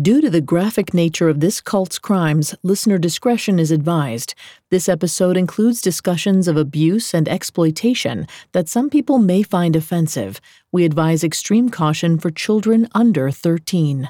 Due to the graphic nature of this cult's crimes, listener discretion is advised. This episode includes discussions of abuse and exploitation that some people may find offensive. We advise extreme caution for children under 13.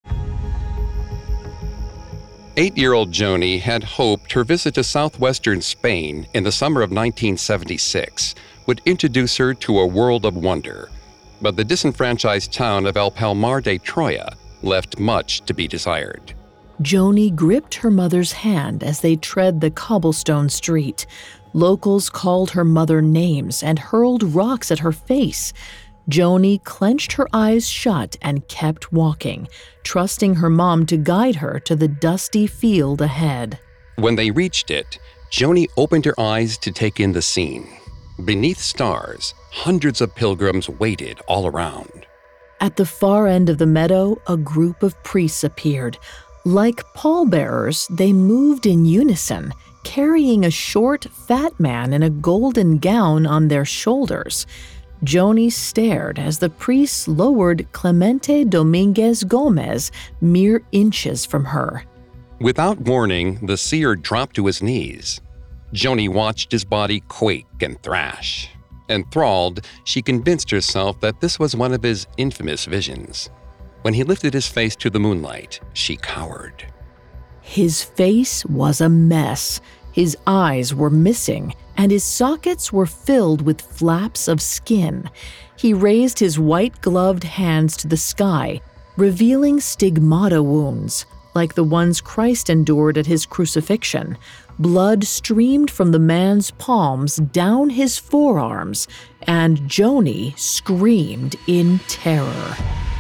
8-year-old Joni had hoped her visit to southwestern Spain in the summer of 1976 would introduce her to a world of wonder. But the disenfranchised town of El Palmar de Troya left much to be desired. Joni gripped her mother's hand as they tread the cobblestone street. Locals called her mother names and hurled rocks at her face. Joni clenched her eyes shut and kept walking, trusting her mom to guide her to the dusty field ahead. When they reached it, Joni opened her eyes to take in the scene. Beneath stars, hundreds of pilgrims waited all around. At the far end of the meadow, a group of priests appeared. Like pallbearers, they moved in unison, carrying a short, fat man in a golden gown on their shoulders. Joni stared as the priests lowered Clemente Dominguez Gomez mere inches from her. Without warning, the seer dropped to his knees. Joni watched his body quake and thrash. Enthralled, she convinced herself that this was one of his infamous visions. When he lifted his face to the moonlight, she cowered. His face was a mess. His eyes were missing, and his sockets were filled with flaps of skin. He raised his white-gloved hands to the sky, revealing stigmata wounds, like the ones Christ endured at his crucifixion. Blood streamed from the man's palms down his forearms, and Joni screamed in terror.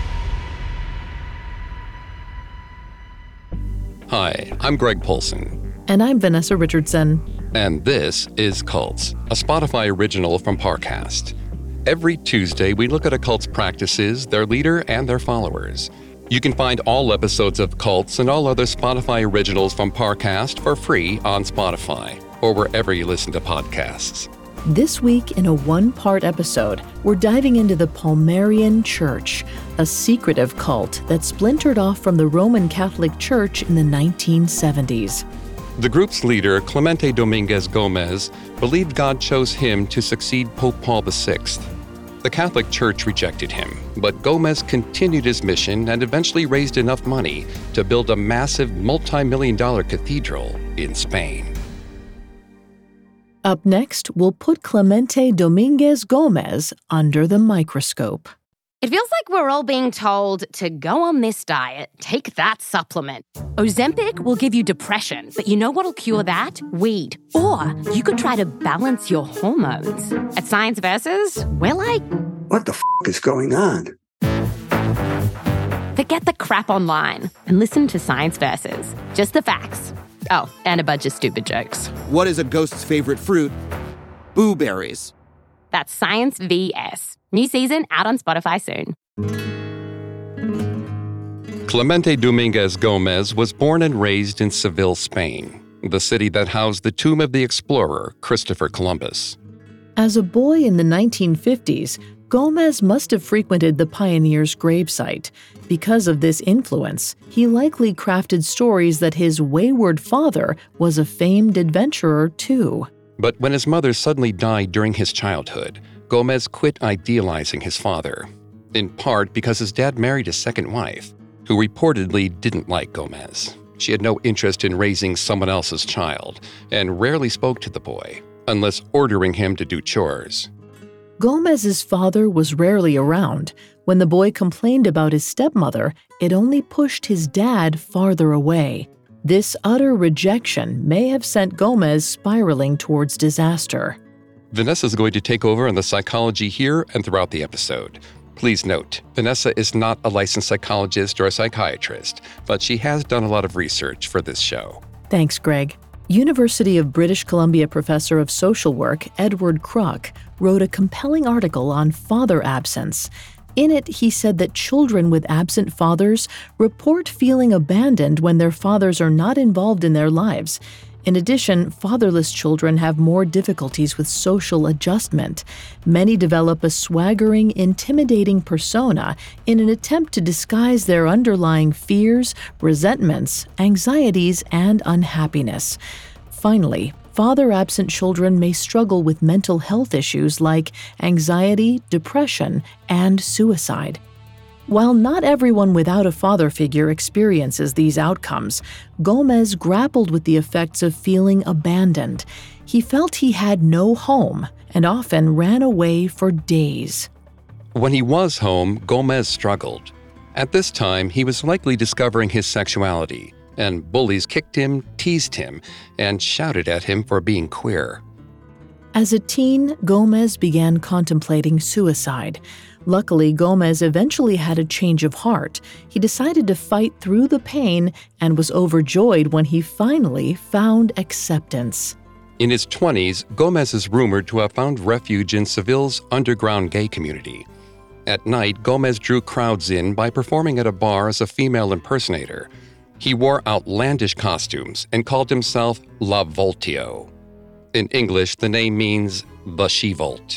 Hi, I'm Greg Polson. And I'm Vanessa Richardson. And this is Cults, a Spotify original from Parcast. Every Tuesday, we look at a cult's practices, their leader, and their followers. You can find all episodes of Cults and all other Spotify originals from Parcast for free on Spotify or wherever you listen to podcasts. This week, in a one-part episode, we're diving into the Palmarian Church, a secretive cult that splintered off from the Roman Catholic Church in the 1970s. The group's leader, Clemente Dominguez Gomez, believed God chose him to succeed Pope Paul VI. The Catholic Church rejected him, but Gomez continued his mission and eventually raised enough money to build a massive multi-million-dollar cathedral in Spain. Up next, we'll put Clemente Dominguez Gomez under the microscope. It feels like we're all being told to go on this diet, take that supplement. Ozempic will give you depression, but you know what'll cure that? Weed. Or you could try to balance your hormones. At Science Versus, we're like, what the f*** is going on? Forget the crap online and listen to Science Versus. Just the facts. Oh, and a bunch of stupid jokes. What is a ghost's favorite fruit? Blueberries. That's Science VS. New season out on Spotify soon. Clemente Dominguez Gomez was born and raised in Seville, Spain, the city that housed the tomb of the explorer Christopher Columbus. As a boy in the 1950s, Gomez must have frequented the pioneer's gravesite. Because of this influence, he likely crafted stories that his wayward father was a famed adventurer too. But when his mother suddenly died during his childhood, Gomez quit idealizing his father, in part because his dad married a second wife, who reportedly didn't like Gomez. She had no interest in raising someone else's child, and rarely spoke to the boy, unless ordering him to do chores. Gomez's father was rarely around. When the boy complained about his stepmother, it only pushed his dad farther away. This utter rejection may have sent Gomez spiraling towards disaster. Vanessa's going to take over on the psychology here and throughout the episode. Please note, Vanessa is not a licensed psychologist or a psychiatrist, but she has done a lot of research for this show. Thanks, Greg. University of British Columbia professor of social work Edward Kruk wrote a compelling article on father absence. In it, he said that children with absent fathers report feeling abandoned when their fathers are not involved in their lives. In addition, fatherless children have more difficulties with social adjustment. Many develop a swaggering, intimidating persona in an attempt to disguise their underlying fears, resentments, anxieties, and unhappiness. Finally, father-absent children may struggle with mental health issues like anxiety, depression, and suicide. While not everyone without a father figure experiences these outcomes, Gomez grappled with the effects of feeling abandoned. He felt he had no home and often ran away for days. When he was home, Gomez struggled. At this time, he was likely discovering his sexuality, and bullies kicked him, teased him, and shouted at him for being queer. As a teen, Gomez began contemplating suicide. Luckily, Gomez eventually had a change of heart. He decided to fight through the pain and was overjoyed when he finally found acceptance. In his 20s, Gomez is rumored to have found refuge in Seville's underground gay community. At night, Gomez drew crowds in by performing at a bar as a female impersonator. He wore outlandish costumes and called himself La Voltio. In English, the name means the she-volt.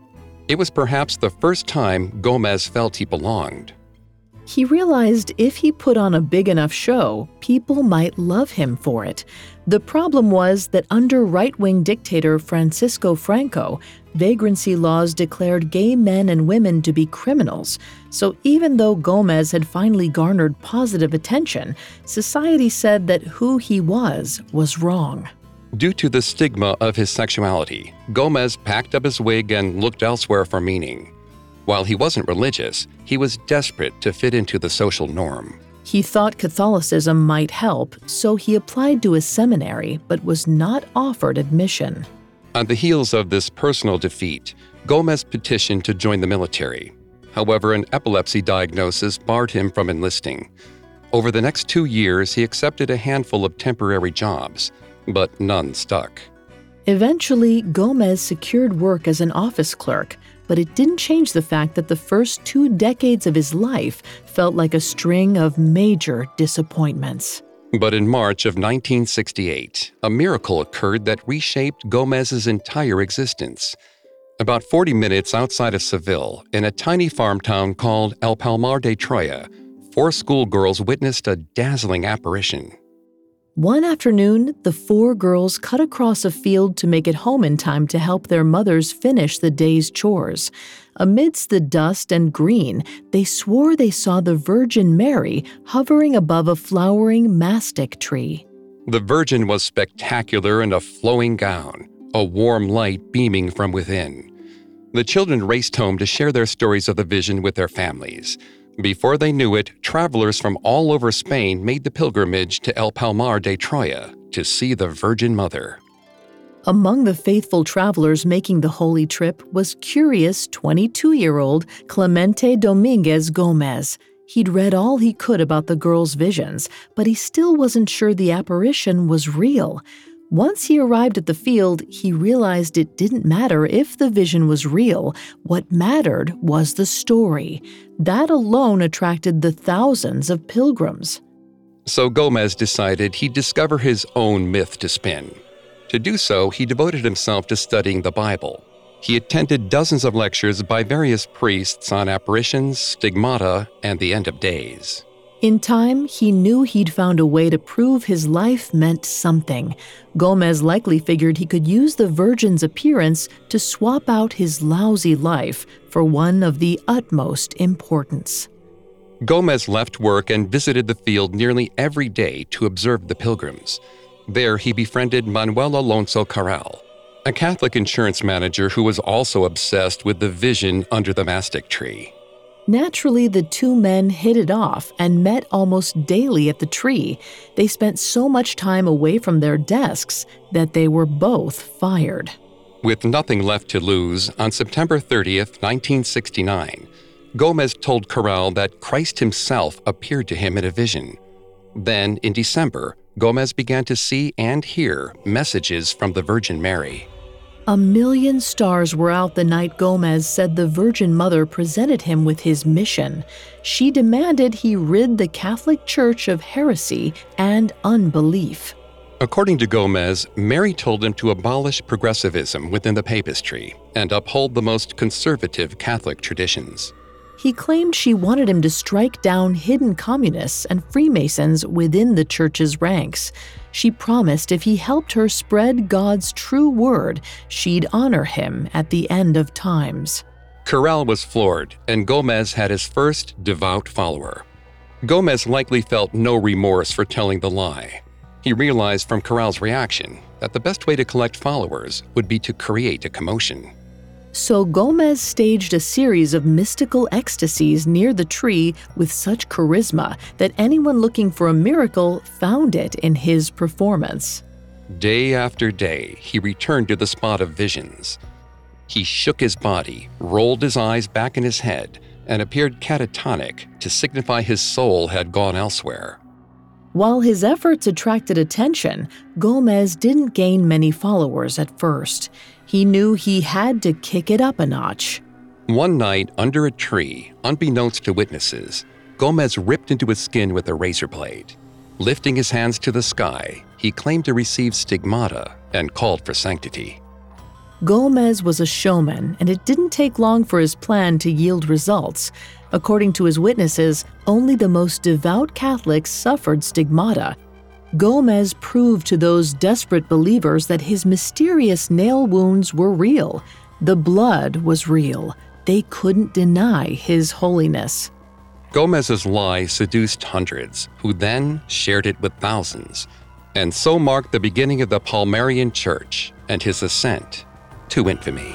It was perhaps the first time Gomez felt he belonged. He realized if he put on a big enough show, people might love him for it. The problem was that under right-wing dictator Francisco Franco, vagrancy laws declared gay men and women to be criminals. So even though Gomez had finally garnered positive attention, society said that who he was wrong. Due to the stigma of his sexuality, Gomez packed up his wig and looked elsewhere for meaning. While he wasn't religious, he was desperate to fit into the social norm. He thought Catholicism might help, so he applied to a seminary but was not offered admission. On the heels of this personal defeat, Gomez petitioned to join the military. However, an epilepsy diagnosis barred him from enlisting. Over the next 2 years, he accepted a handful of temporary jobs, but none stuck. Eventually, Gomez secured work as an office clerk, but it didn't change the fact that the first 2 decades of his life felt like a string of major disappointments. But in March of 1968, a miracle occurred that reshaped Gomez's entire existence. About 40 minutes outside of Seville, in a tiny farm town called El Palmar de Troya, 4 schoolgirls witnessed a dazzling apparition. One afternoon, the 4 girls cut across a field to make it home in time to help their mothers finish the day's chores. Amidst the dust and green, they swore they saw the Virgin Mary hovering above a flowering mastic tree. The Virgin was spectacular in a flowing gown, a warm light beaming from within. The children raced home to share their stories of the vision with their families. Before they knew it, travelers from all over Spain made the pilgrimage to El Palmar de Troya to see the Virgin Mother. Among the faithful travelers making the holy trip was curious 22-year-old Clemente Dominguez Gomez. He'd read all he could about the girls' visions, but he still wasn't sure the apparition was real. Once he arrived at the field, he realized it didn't matter if the vision was real. What mattered was the story. That alone attracted the thousands of pilgrims. So Gomez decided he'd discover his own myth to spin. To do so, he devoted himself to studying the Bible. He attended dozens of lectures by various priests on apparitions, stigmata, and the end of days. In time, he knew he'd found a way to prove his life meant something. Gomez likely figured he could use the Virgin's appearance to swap out his lousy life for one of the utmost importance. Gomez left work and visited the field nearly every day to observe the pilgrims. There, he befriended Manuel Alonso Carral, a Catholic insurance manager who was also obsessed with the vision under the mastic tree. Naturally, the 2 men hit it off and met almost daily at the tree. They spent so much time away from their desks that they were both fired. With nothing left to lose, on September 30th, 1969, Gomez told Carral that Christ himself appeared to him in a vision. Then, in December, Gomez began to see and hear messages from the Virgin Mary. 1 million stars were out the night Gomez said the Virgin Mother presented him with his mission. She demanded he rid the Catholic Church of heresy and unbelief. According to Gomez, Mary told him to abolish progressivism within the papistry and uphold the most conservative Catholic traditions. He claimed she wanted him to strike down hidden communists and Freemasons within the church's ranks. She promised if he helped her spread God's true word, she'd honor him at the end of times. Corral was floored, and Gomez had his first devout follower. Gomez likely felt no remorse for telling the lie. He realized from Corral's reaction that the best way to collect followers would be to create a commotion. So Gomez staged a series of mystical ecstasies near the tree with such charisma that anyone looking for a miracle found it in his performance. Day after day, he returned to the spot of visions. He shook his body, rolled his eyes back in his head, and appeared catatonic to signify his soul had gone elsewhere. While his efforts attracted attention, Gomez didn't gain many followers at first. He knew he had to kick it up a notch. One night, under a tree, unbeknownst to witnesses, Gomez ripped into his skin with a razor blade. Lifting his hands to the sky, he claimed to receive stigmata and called for sanctity. Gomez was a showman, and it didn't take long for his plan to yield results. According to his witnesses, only the most devout Catholics suffered stigmata. Gomez proved to those desperate believers that his mysterious nail wounds were real. The blood was real. They couldn't deny his holiness. Gomez's lie seduced hundreds, who then shared it with thousands, and so marked the beginning of the Palmarian Church and his ascent to infamy.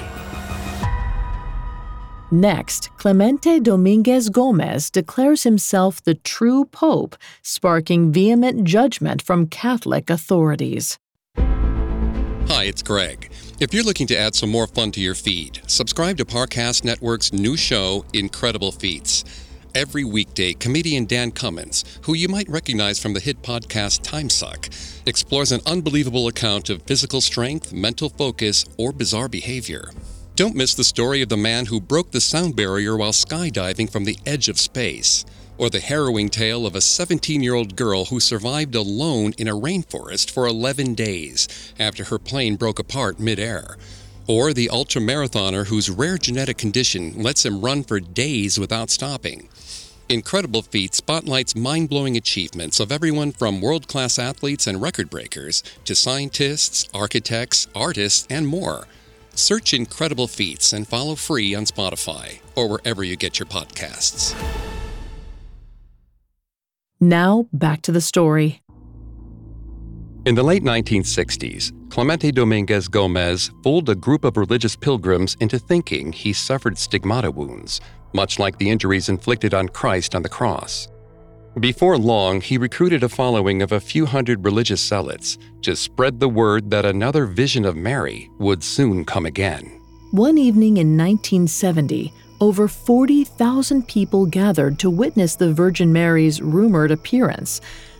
Next, Clemente Dominguez Gomez declares himself the true pope, sparking vehement judgment from Catholic authorities. Hi, it's Greg. If you're looking to add some more fun to your feed, subscribe to Parcast Network's new show, Incredible Feats. Every weekday, comedian Dan Cummins, who you might recognize from the hit podcast Time Suck, explores an unbelievable account of physical strength, mental focus, or bizarre behavior. Don't miss the story of the man who broke the sound barrier while skydiving from the edge of space, or the harrowing tale of a 17-year-old girl who survived alone in a rainforest for 11 days after her plane broke apart mid-air, or the ultramarathoner whose rare genetic condition lets him run for days without stopping. Incredible Feats spotlights mind-blowing achievements of everyone from world-class athletes and record breakers to scientists, architects, artists, and more. Search Incredible Feats and follow free on Spotify or wherever you get your podcasts. Now, back to the story. In the late 1960s, Clemente Dominguez Gomez fooled a group of religious pilgrims into thinking he suffered stigmata wounds, much like the injuries inflicted on Christ on the cross. Before long, he recruited a following of a few hundred religious zealots to spread the word that another vision of Mary would soon come again. One evening in 1970, over 40,000 people gathered to witness the Virgin Mary's rumored appearance.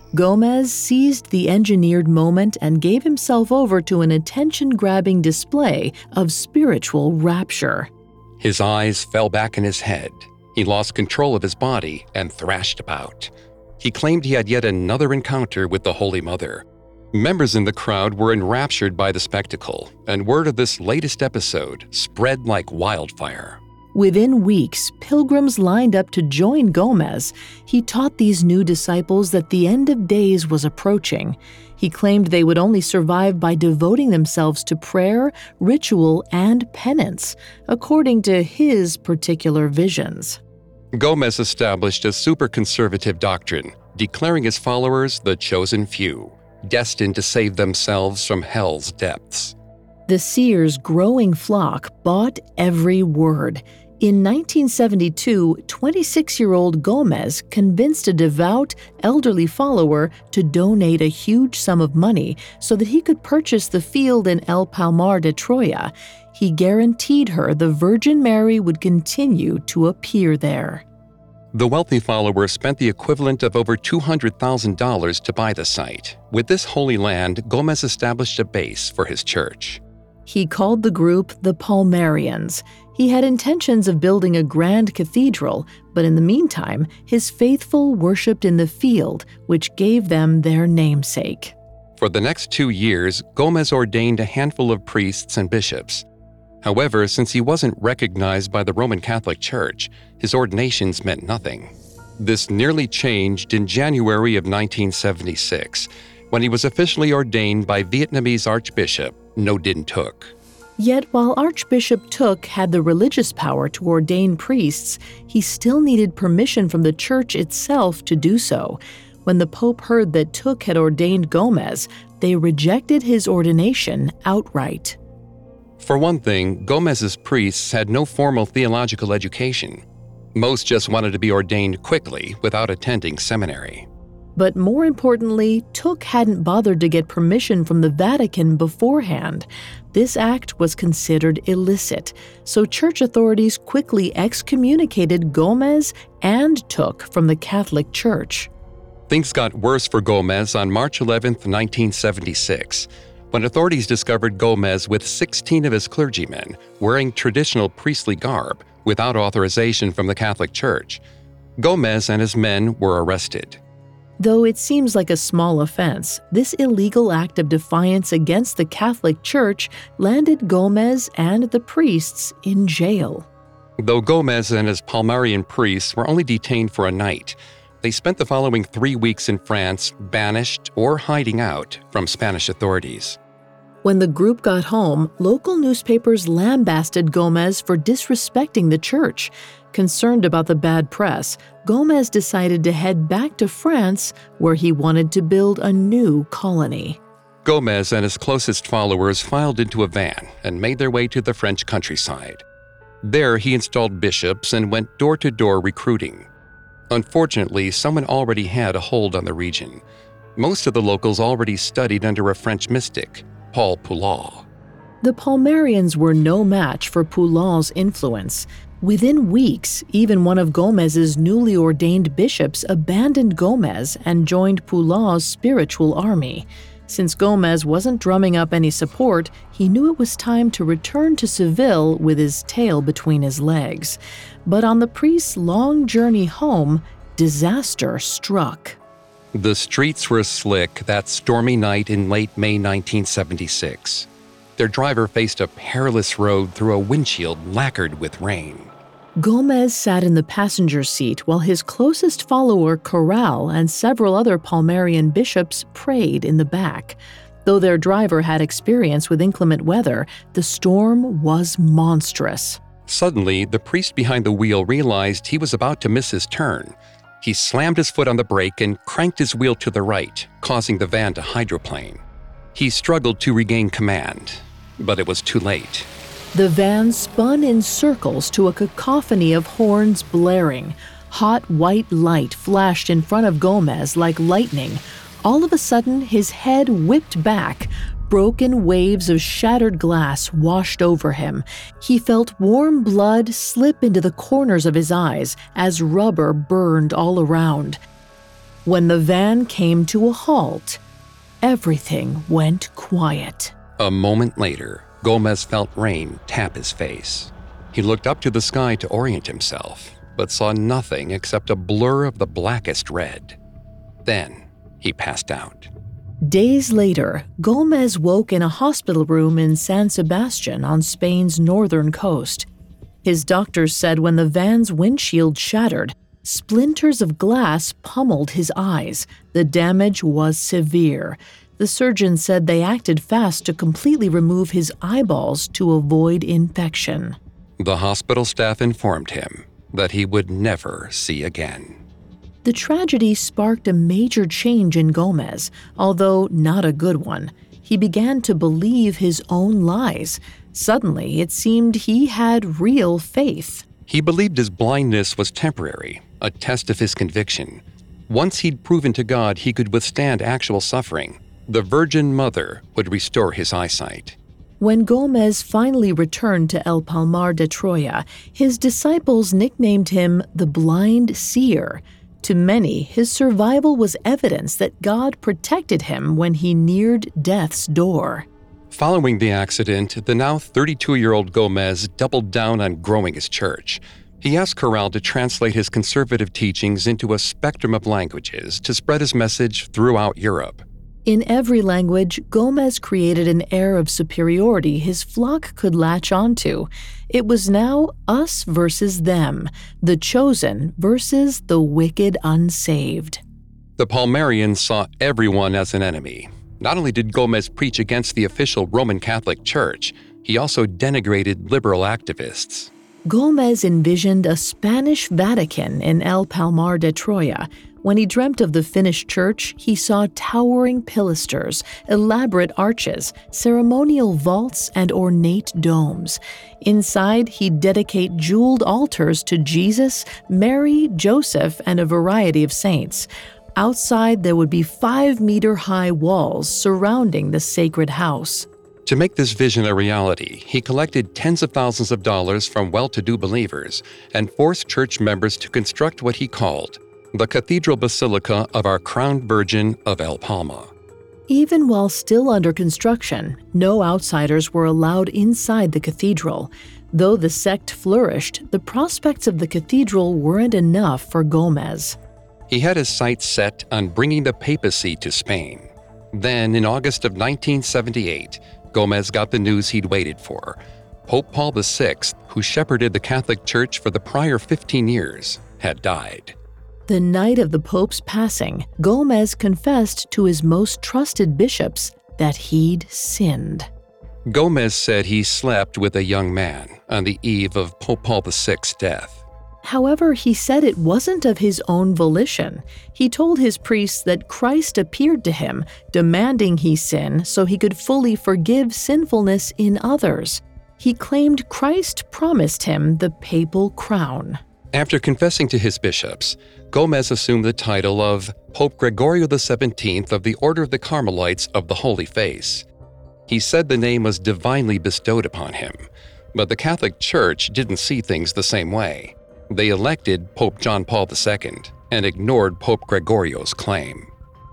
Gomez seized the engineered moment and gave himself over to an attention-grabbing display of spiritual rapture. His eyes fell back in his head. He lost control of his body and thrashed about. He claimed he had yet another encounter with the Holy Mother. Members in the crowd were enraptured by the spectacle, and word of this latest episode spread like wildfire. Within weeks, pilgrims lined up to join Gomez. He taught these new disciples that the end of days was approaching. He claimed they would only survive by devoting themselves to prayer, ritual, and penance, according to his particular visions. Gomez established a super-conservative doctrine, declaring his followers the chosen few, destined to save themselves from hell's depths. The seer's growing flock bought every word. In 1972, 26-year-old Gomez convinced a devout, elderly follower to donate a huge sum of money so that he could purchase the field in El Palmar de Troya. He guaranteed her the Virgin Mary would continue to appear there. The wealthy follower spent the equivalent of over $200,000 to buy the site. With this holy land, Gomez established a base for his church. He called the group the Palmarians. He had intentions of building a grand cathedral, but in the meantime, his faithful worshipped in the field, which gave them their namesake. For the next 2 years, Gomez ordained a handful of priests and bishops. However, since he wasn't recognized by the Roman Catholic Church, his ordinations meant nothing. This nearly changed in January of 1976, when he was officially ordained by Vietnamese Archbishop Ngo Dinh Thuc. Yet while Archbishop Thuc had the religious power to ordain priests, he still needed permission from the church itself to do so. When the Pope heard that Thuc had ordained Gomez, they rejected his ordination outright. For one thing, Gomez's priests had no formal theological education. Most just wanted to be ordained quickly without attending seminary. But more importantly, Thuc hadn't bothered to get permission from the Vatican beforehand. This act was considered illicit, so church authorities quickly excommunicated Gomez and Thuc from the Catholic Church. Things got worse for Gomez on March 11, 1976, when authorities discovered Gomez with 16 of his clergymen wearing traditional priestly garb without authorization from the Catholic Church. Gomez and his men were arrested. Though it seems like a small offense, this illegal act of defiance against the Catholic Church landed Gomez and the priests in jail. Though Gomez and his Palmarian priests were only detained for a night, they spent the following 3 weeks in France, banished or hiding out from Spanish authorities. When the group got home, local newspapers lambasted Gomez for disrespecting the church. Concerned about the bad press, Gomez decided to head back to France, where he wanted to build a new colony. Gomez and his closest followers filed into a van and made their way to the French countryside. There, he installed bishops and went door to door recruiting. Unfortunately, someone already had a hold on the region. Most of the locals already studied under a French mystic, Paul Poullault. The Palmarians were no match for Poullault's influence. Within weeks, even one of Gomez's newly ordained bishops abandoned Gomez and joined Poullault's spiritual army. Since Gomez wasn't drumming up any support, he knew it was time to return to Seville with his tail between his legs. But on the priest's long journey home, disaster struck. The streets were slick that stormy night in late May 1976. Their driver faced a perilous road through a windshield lacquered with rain. Gomez sat in the passenger seat while his closest follower, Corral, and several other Palmarian bishops prayed in the back. Though their driver had experience with inclement weather, the storm was monstrous. Suddenly, the priest behind the wheel realized he was about to miss his turn. He slammed his foot on the brake and cranked his wheel to the right, causing the van to hydroplane. He struggled to regain command, but it was too late. The van spun in circles to a cacophony of horns blaring. Hot white light flashed in front of Gomez like lightning. All of a sudden, his head whipped back. Broken waves of shattered glass washed over him. He felt warm blood slip into the corners of his eyes as rubber burned all around. When the van came to a halt, everything went quiet. A moment later, Gomez felt rain tap his face. He looked up to the sky to orient himself, but saw nothing except a blur of the blackest red. Then he passed out. Days later, Gomez woke in a hospital room in San Sebastian on Spain's northern coast. His doctors said when the van's windshield shattered, splinters of glass pummeled his eyes. The damage was severe. The surgeons said they acted fast to completely remove his eyeballs to avoid infection. The hospital staff informed him that he would never see again. The tragedy sparked a major change in Gomez, although not a good one. He began to believe his own lies. Suddenly, it seemed he had real faith. He believed his blindness was temporary, a test of his conviction. Once he'd proven to God he could withstand actual suffering, the Virgin Mother would restore his eyesight. When Gomez finally returned to El Palmar de Troya, his disciples nicknamed him the Blind Seer. To many, his survival was evidence that God protected him when he neared death's door. Following the accident, the now 32-year-old Gomez doubled down on growing his church. He asked Corral to translate his conservative teachings into a spectrum of languages to spread his message throughout Europe. In every language, Gomez created an air of superiority his flock could latch onto. It was now us versus them, the chosen versus the wicked unsaved. The Palmarians saw everyone as an enemy. Not only did Gomez preach against the official Roman Catholic Church, he also denigrated liberal activists. Gomez envisioned a Spanish Vatican in El Palmar de Troya. When he dreamt of the finished church, he saw towering pilasters, elaborate arches, ceremonial vaults, and ornate domes. Inside, he'd dedicate jeweled altars to Jesus, Mary, Joseph, and a variety of saints. Outside, there would be 5-meter-high walls surrounding the sacred house. To make this vision a reality, he collected tens of thousands of dollars from well-to-do believers and forced church members to construct what he called the Cathedral Basilica of Our Crowned Virgin of El Palma. Even while still under construction, no outsiders were allowed inside the cathedral. Though the sect flourished, the prospects of the cathedral weren't enough for Gomez. He had his sights set on bringing the papacy to Spain. Then, in August of 1978, Gomez got the news he'd waited for. Pope Paul VI, who shepherded the Catholic Church for the prior 15 years, had died. The night of the Pope's passing, Gomez confessed to his most trusted bishops that he'd sinned. Gomez said he slept with a young man on the eve of Pope Paul VI's death. However, he said it wasn't of his own volition. He told his priests that Christ appeared to him, demanding he sin so he could fully forgive sinfulness in others. He claimed Christ promised him the papal crown. After confessing to his bishops, Gomez assumed the title of Pope Gregorio XVII of the Order of the Carmelites of the Holy Face. He said the name was divinely bestowed upon him, but the Catholic Church didn't see things the same way. They elected Pope John Paul II and ignored Pope Gregorio's claim.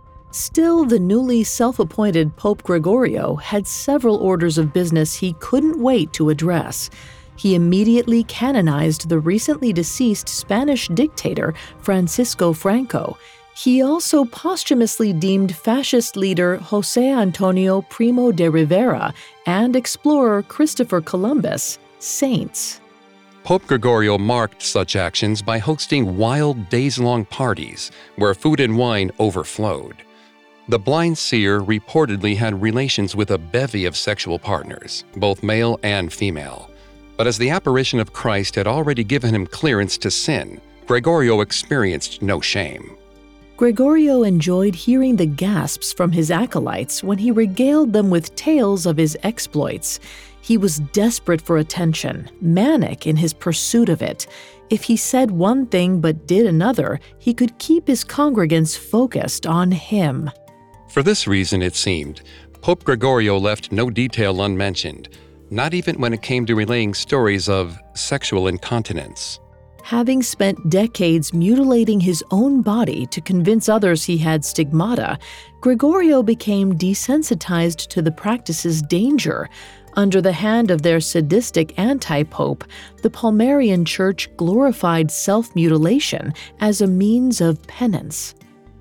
Still, the newly self-appointed Pope Gregorio had several orders of business he couldn't wait to address. He immediately canonized the recently deceased Spanish dictator Francisco Franco. He also posthumously deemed fascist leader José Antonio Primo de Rivera and explorer Christopher Columbus saints. Pope Gregorio marked such actions by hosting wild days-long parties where food and wine overflowed. The blind seer reportedly had relations with a bevy of sexual partners, both male and female. But as the apparition of Christ had already given him clearance to sin, Gregorio experienced no shame. Gregorio enjoyed hearing the gasps from his acolytes when he regaled them with tales of his exploits. He was desperate for attention, manic in his pursuit of it. If he said one thing but did another, he could keep his congregants focused on him. For this reason, it seemed, Pope Gregorio left no detail unmentioned, not even when it came to relaying stories of sexual incontinence. Having spent decades mutilating his own body to convince others he had stigmata, Gregorio became desensitized to the practice's danger. Under the hand of their sadistic anti-pope, the Palmarian Church glorified self-mutilation as a means of penance.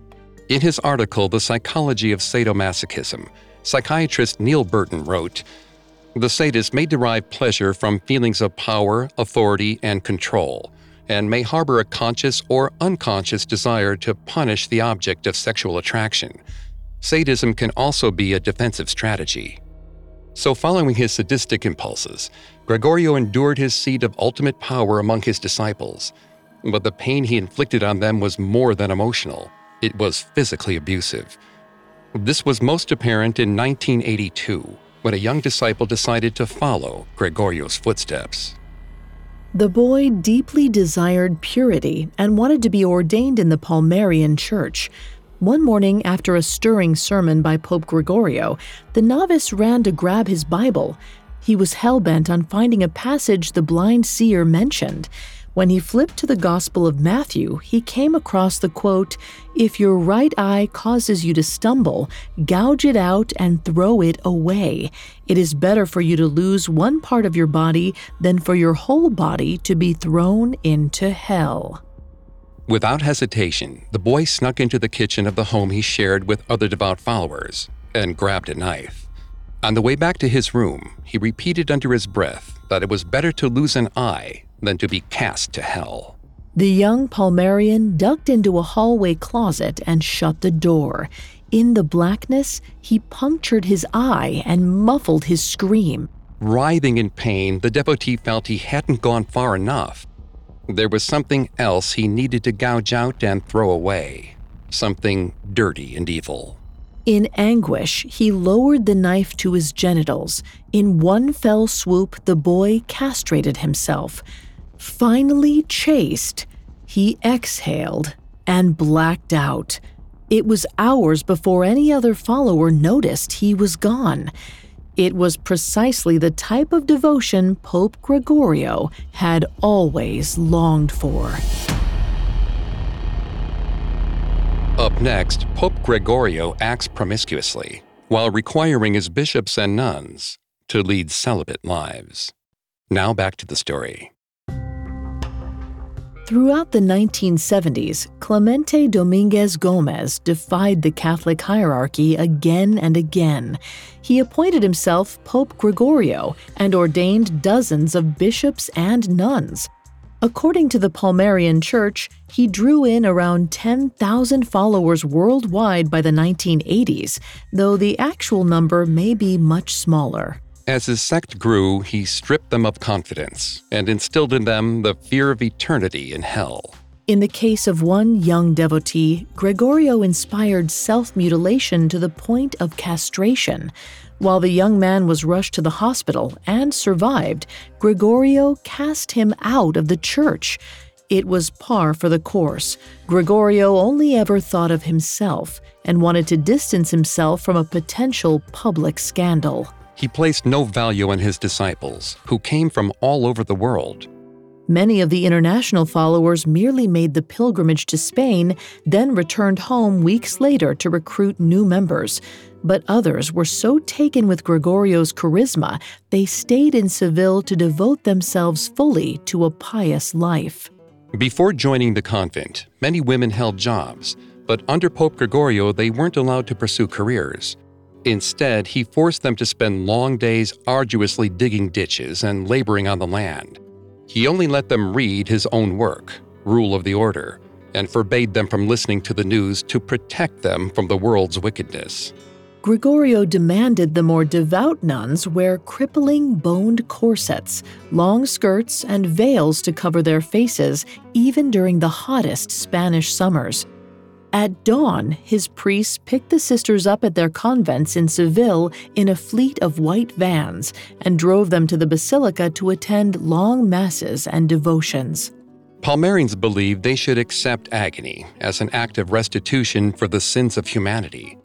In his article, The Psychology of Sadomasochism, psychiatrist Neil Burton wrote, "The sadist may derive pleasure from feelings of power, authority, and control, and may harbor a conscious or unconscious desire to punish the object of sexual attraction. Sadism can also be a defensive strategy." So following his sadistic impulses, Gregorio endured his seat of ultimate power among his disciples. But the pain he inflicted on them was more than emotional. It was physically abusive. This was most apparent in 1982, when a young disciple decided to follow Gregorio's footsteps. The boy deeply desired purity and wanted to be ordained in the Palmarian Church. One morning, after a stirring sermon by Pope Gregorio, the novice ran to grab his Bible. He was hell-bent on finding a passage the blind seer mentioned. When he flipped to the Gospel of Matthew, he came across the quote, "If your right eye causes you to stumble, gouge it out and throw it away. It is better for you to lose one part of your body than for your whole body to be thrown into hell." Without hesitation, the boy snuck into the kitchen of the home he shared with other devout followers and grabbed a knife. On the way back to his room, he repeated under his breath that it was better to lose an eye than to be cast to hell. The young Palmarian ducked into a hallway closet and shut the door. In the blackness, he punctured his eye and muffled his scream. Writhing in pain, the devotee felt he hadn't gone far enough. There was something else he needed to gouge out and throw away. Something dirty and evil. In anguish, he lowered the knife to his genitals. In one fell swoop, the boy castrated himself. Finally chaste, he exhaled and blacked out. It was hours before any other follower noticed he was gone. It was precisely the type of devotion Pope Gregorio had always longed for. Up next, Pope Gregorio acts promiscuously while requiring his bishops and nuns to lead celibate lives. Now back to the story. Throughout the 1970s, Clemente Dominguez Gomez defied the Catholic hierarchy again and again. He appointed himself Pope Gregorio and ordained dozens of bishops and nuns. According to the Palmarian Church, he drew in around 10,000 followers worldwide by the 1980s, though the actual number may be much smaller. As his sect grew, he stripped them of confidence and instilled in them the fear of eternity in hell. In the case of one young devotee, Gregorio inspired self-mutilation to the point of castration. While the young man was rushed to the hospital and survived, Gregorio cast him out of the church. It was par for the course. Gregorio only ever thought of himself and wanted to distance himself from a potential public scandal. He placed no value on his disciples, who came from all over the world. Many of the international followers merely made the pilgrimage to Spain, then returned home weeks later to recruit new members. But others were so taken with Gregorio's charisma, they stayed in Seville to devote themselves fully to a pious life. Before joining the convent, many women held jobs, but under Pope Gregorio, they weren't allowed to pursue careers. Instead, he forced them to spend long days arduously digging ditches and laboring on the land. He only let them read his own work, Rule of the Order, and forbade them from listening to the news to protect them from the world's wickedness. Gregorio demanded the more devout nuns wear crippling boned corsets, long skirts, and veils to cover their faces, even during the hottest Spanish summers. At dawn, his priests picked the sisters up at their convents in Seville in a fleet of white vans and drove them to the basilica to attend long masses and devotions. Palmarians believed they should accept agony as an act of restitution for the sins of humanity.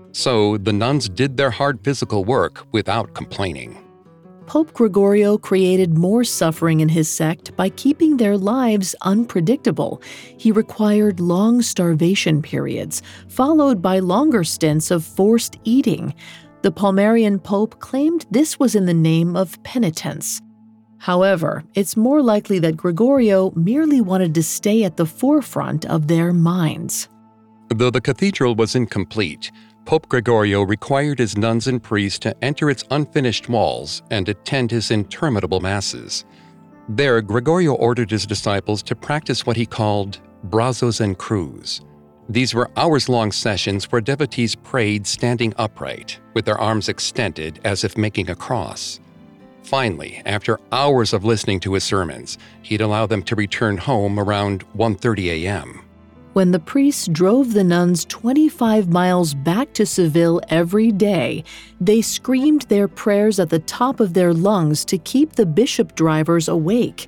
So the nuns did their hard physical work without complaining. Pope Gregorio created more suffering in his sect by keeping their lives unpredictable. He required long starvation periods, followed by longer stints of forced eating. The Palmarian Pope claimed this was in the name of penitence. However, it's more likely that Gregorio merely wanted to stay at the forefront of their minds. Though the cathedral was incomplete, Pope Gregorio required his nuns and priests to enter its unfinished walls and attend his interminable masses. There, Gregorio ordered his disciples to practice what he called brazos and cruz. These were hours-long sessions where devotees prayed standing upright, with their arms extended as if making a cross. Finally, after hours of listening to his sermons, he'd allow them to return home around 1:30 a.m. When the priests drove the nuns 25 miles back to Seville every day, they screamed their prayers at the top of their lungs to keep the bishop drivers awake.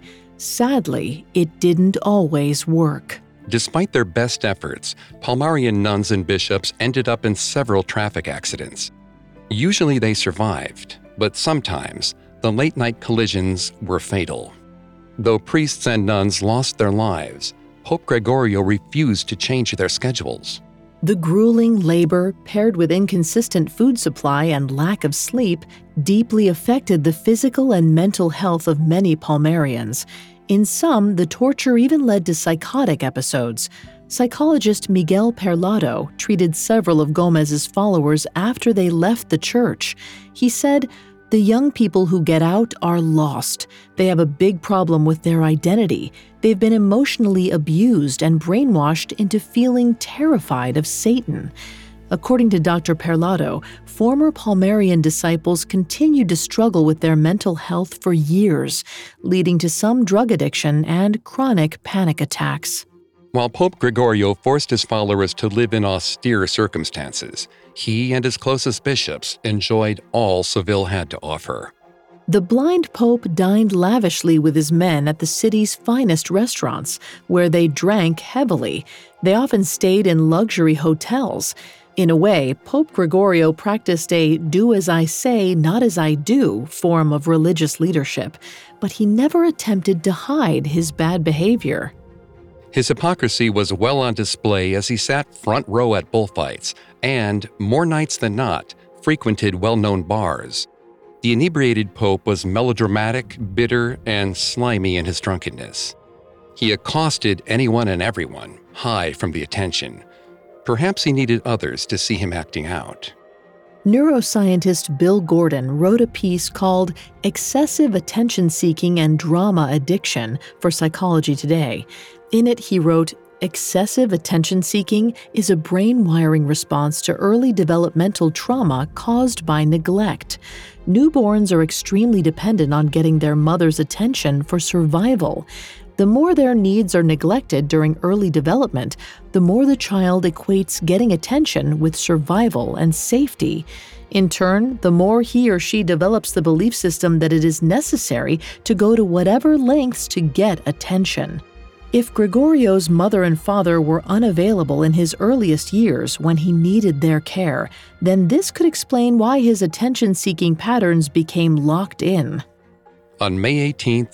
Sadly, it didn't always work. Despite their best efforts, Palmarian nuns and bishops ended up in several traffic accidents. Usually they survived, but sometimes the late-night collisions were fatal. Though priests and nuns lost their lives, Pope Gregorio refused to change their schedules. The grueling labor, paired with inconsistent food supply and lack of sleep, deeply affected the physical and mental health of many Palmarians. In some, the torture even led to psychotic episodes. Psychologist Miguel Perlado treated several of Gomez's followers after they left the church. He said, "The young people who get out are lost. They have a big problem with their identity. They've been emotionally abused and brainwashed into feeling terrified of Satan." According to Dr. Perlado, former Palmarian disciples continued to struggle with their mental health for years, leading to some drug addiction and chronic panic attacks. While Pope Gregorio forced his followers to live in austere circumstances, he and his closest bishops enjoyed all Seville had to offer. The blind pope dined lavishly with his men at the city's finest restaurants, where they drank heavily. They often stayed in luxury hotels. In a way, Pope Gregorio practiced a do as I say, not as I do form of religious leadership, but he never attempted to hide his bad behavior. His hypocrisy was well on display as he sat front row at bullfights and, more nights than not, frequented well-known bars. The inebriated pope was melodramatic, bitter, and slimy in his drunkenness. He accosted anyone and everyone, high from the attention. Perhaps he needed others to see him acting out. Neuroscientist Bill Gordon wrote a piece called Excessive Attention-Seeking and Drama Addiction for Psychology Today. In it, he wrote, "Excessive attention-seeking is a brain-wiring response to early developmental trauma caused by neglect. Newborns are extremely dependent on getting their mother's attention for survival. The more their needs are neglected during early development, the more the child equates getting attention with survival and safety. In turn, the more he or she develops the belief system that it is necessary to go to whatever lengths to get attention." If Gregorio's mother and father were unavailable in his earliest years when he needed their care, then this could explain why his attention-seeking patterns became locked in. On May 18,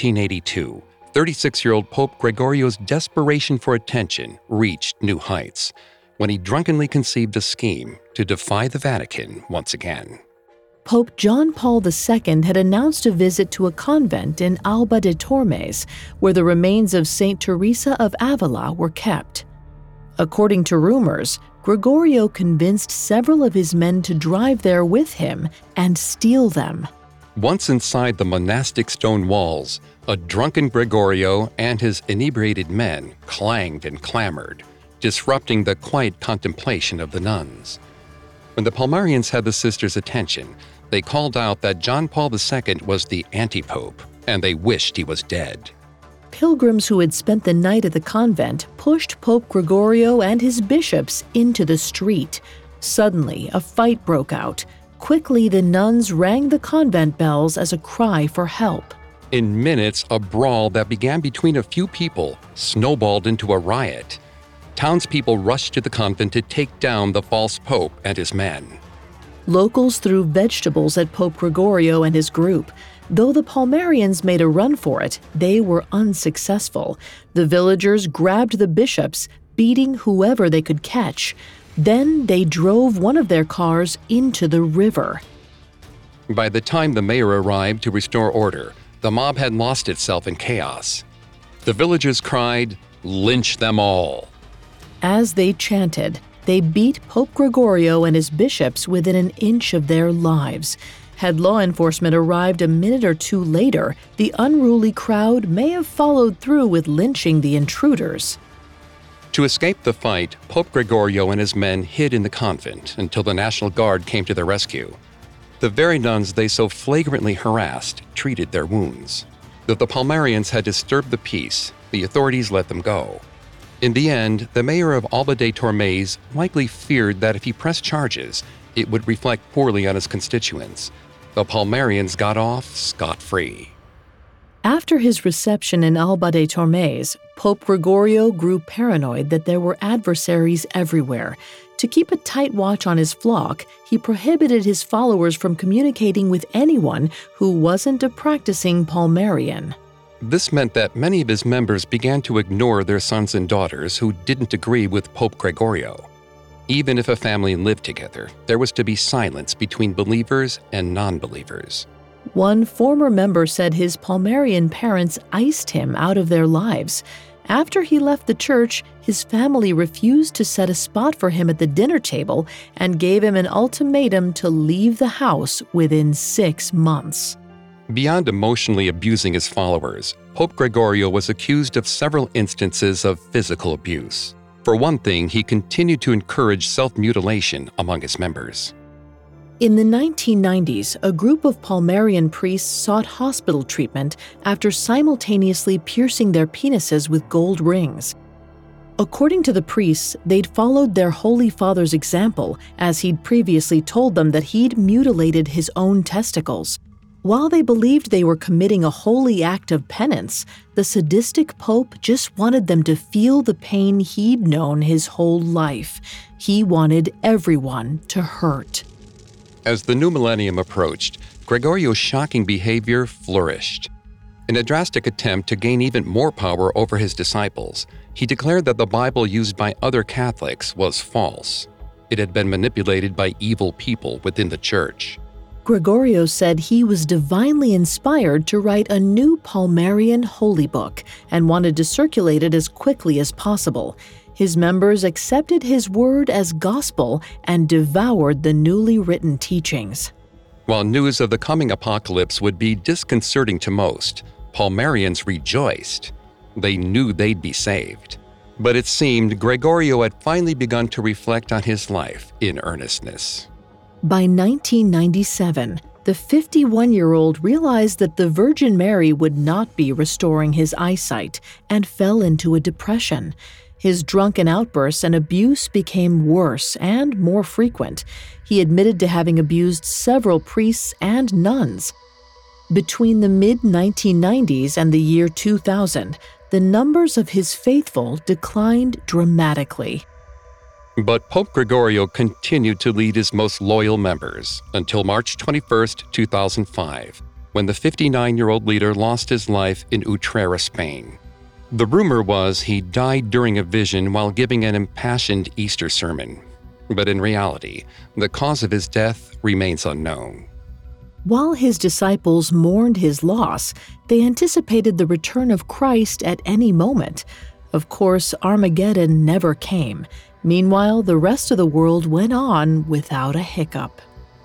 1982, 36-year-old Pope Gregorio's desperation for attention reached new heights when he drunkenly conceived a scheme to defy the Vatican once again. Pope John Paul II had announced a visit to a convent in Alba de Tormes, where the remains of Saint Teresa of Avila were kept. According to rumors, Gregorio convinced several of his men to drive there with him and steal them. Once inside the monastic stone walls, a drunken Gregorio and his inebriated men clanged and clamored, disrupting the quiet contemplation of the nuns. When the Palmarians had the sisters' attention, they called out that John Paul II was the anti-pope, and they wished he was dead. Pilgrims who had spent the night at the convent pushed Pope Gregorio and his bishops into the street. Suddenly, a fight broke out. Quickly, the nuns rang the convent bells as a cry for help. In minutes, a brawl that began between a few people snowballed into a riot. Townspeople rushed to the convent to take down the false pope and his men. Locals threw vegetables at Pope Gregorio and his group. Though the Palmarians made a run for it, they were unsuccessful. The villagers grabbed the bishops, beating whoever they could catch. Then they drove one of their cars into the river. By the time the mayor arrived to restore order, the mob had lost itself in chaos. The villagers cried, "Lynch them all." As they chanted, they beat Pope Gregorio and his bishops within an inch of their lives. Had law enforcement arrived a minute or two later, the unruly crowd may have followed through with lynching the intruders. To escape the fight, Pope Gregorio and his men hid in the convent until the National Guard came to their rescue. The very nuns they so flagrantly harassed treated their wounds. Though the Palmarians had disturbed the peace, the authorities let them go. In the end, the mayor of Alba de Tormes likely feared that if he pressed charges, it would reflect poorly on his constituents. The Palmarians got off scot-free. After his reception in Alba de Tormes, Pope Gregorio grew paranoid that there were adversaries everywhere. To keep a tight watch on his flock, he prohibited his followers from communicating with anyone who wasn't a practicing Palmarian. This meant that many of his members began to ignore their sons and daughters who didn't agree with Pope Gregorio. Even if a family lived together, there was to be silence between believers and non-believers. One former member said his Palmarian parents iced him out of their lives. After he left the church, his family refused to set a spot for him at the dinner table and gave him an ultimatum to leave the house within 6 months. Beyond emotionally abusing his followers, Pope Gregorio was accused of several instances of physical abuse. For one thing, he continued to encourage self-mutilation among his members. In the 1990s, a group of Palmarian priests sought hospital treatment after simultaneously piercing their penises with gold rings. According to the priests, they'd followed their Holy Father's example, as he'd previously told them that he'd mutilated his own testicles. While they believed they were committing a holy act of penance, the sadistic Pope just wanted them to feel the pain he'd known his whole life. He wanted everyone to hurt. As the new millennium approached, Gregorio's shocking behavior flourished. In a drastic attempt to gain even more power over his disciples, he declared that the Bible used by other Catholics was false. It had been manipulated by evil people within the Church. Gregorio said he was divinely inspired to write a new Palmarian holy book and wanted to circulate it as quickly as possible. His members accepted his word as gospel and devoured the newly written teachings. While news of the coming apocalypse would be disconcerting to most, Palmarians rejoiced. They knew they'd be saved. But it seemed Gregorio had finally begun to reflect on his life in earnestness. By 1997, the 51-year-old realized that the Virgin Mary would not be restoring his eyesight and fell into a depression. His drunken outbursts and abuse became worse and more frequent. He admitted to having abused several priests and nuns. Between the mid-1990s and the year 2000, the numbers of his faithful declined dramatically. But Pope Gregorio continued to lead his most loyal members until March 21, 2005, when the 59-year-old leader lost his life in Utrera, Spain. The rumor was he died during a vision while giving an impassioned Easter sermon. But in reality, the cause of his death remains unknown. While his disciples mourned his loss, they anticipated the return of Christ at any moment. Of course, Armageddon never came. Meanwhile, the rest of the world went on without a hiccup.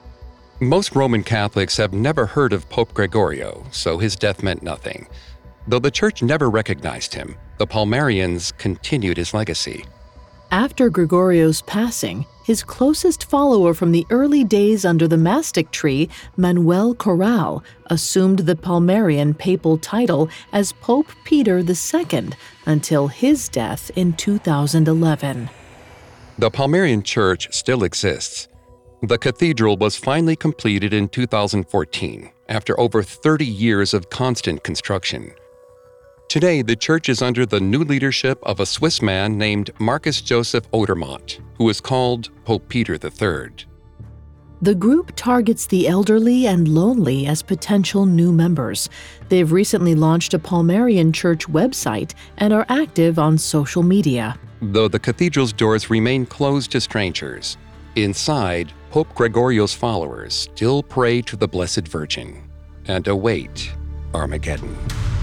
Most Roman Catholics have never heard of Pope Gregorio, so his death meant nothing. Though the Church never recognized him, the Palmarians continued his legacy. After Gregorio's passing, his closest follower from the early days under the mastic tree, Manuel Corral, assumed the Palmarian papal title as Pope Peter II until his death in 2011. The Palmarian Church still exists. The cathedral was finally completed in 2014, after over 30 years of constant construction. Today, the church is under the new leadership of a Swiss man named Marcus Joseph Odermatt, who is called Pope Peter III. The group targets the elderly and lonely as potential new members. They've recently launched a Palmarian Church website and are active on social media. Though the cathedral's doors remain closed to strangers, inside, Pope Gregorio's followers still pray to the Blessed Virgin and await Armageddon.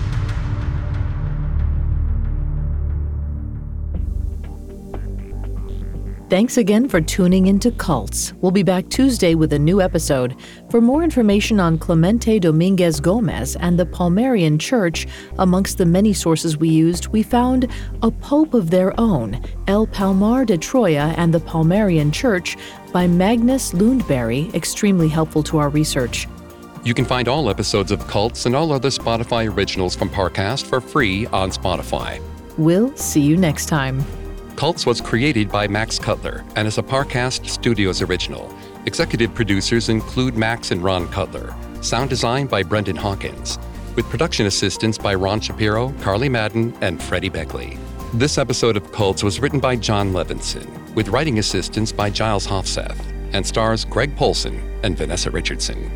Thanks again for tuning into Cults. We'll be back Tuesday with a new episode. For more information on Clemente Dominguez Gomez and the Palmarian Church, amongst the many sources we used, we found A Pope of Their Own, El Palmar de Troya and the Palmarian Church by Magnus Lundberg, extremely helpful to our research. You can find all episodes of Cults and all other Spotify originals from Parcast for free on Spotify. We'll see you next time. Cults was created by Max Cutler and is a Parcast Studios original. Executive producers include Max and Ron Cutler. Sound design by Brendan Hawkins. With production assistance by Ron Shapiro, Carly Madden, and Freddie Beckley. This episode of Cults was written by John Levinson, with writing assistance by Giles Hofseth, and stars Greg Polson and Vanessa Richardson.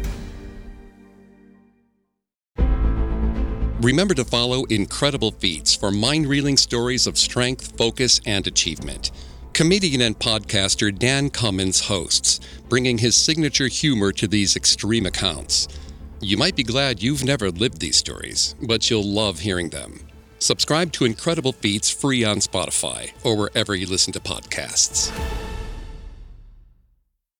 Remember to follow Incredible Feats for mind-reeling stories of strength, focus, and achievement. Comedian and podcaster Dan Cummins hosts, bringing his signature humor to these extreme accounts. You might be glad you've never lived these stories, but you'll love hearing them. Subscribe to Incredible Feats free on Spotify or wherever you listen to podcasts.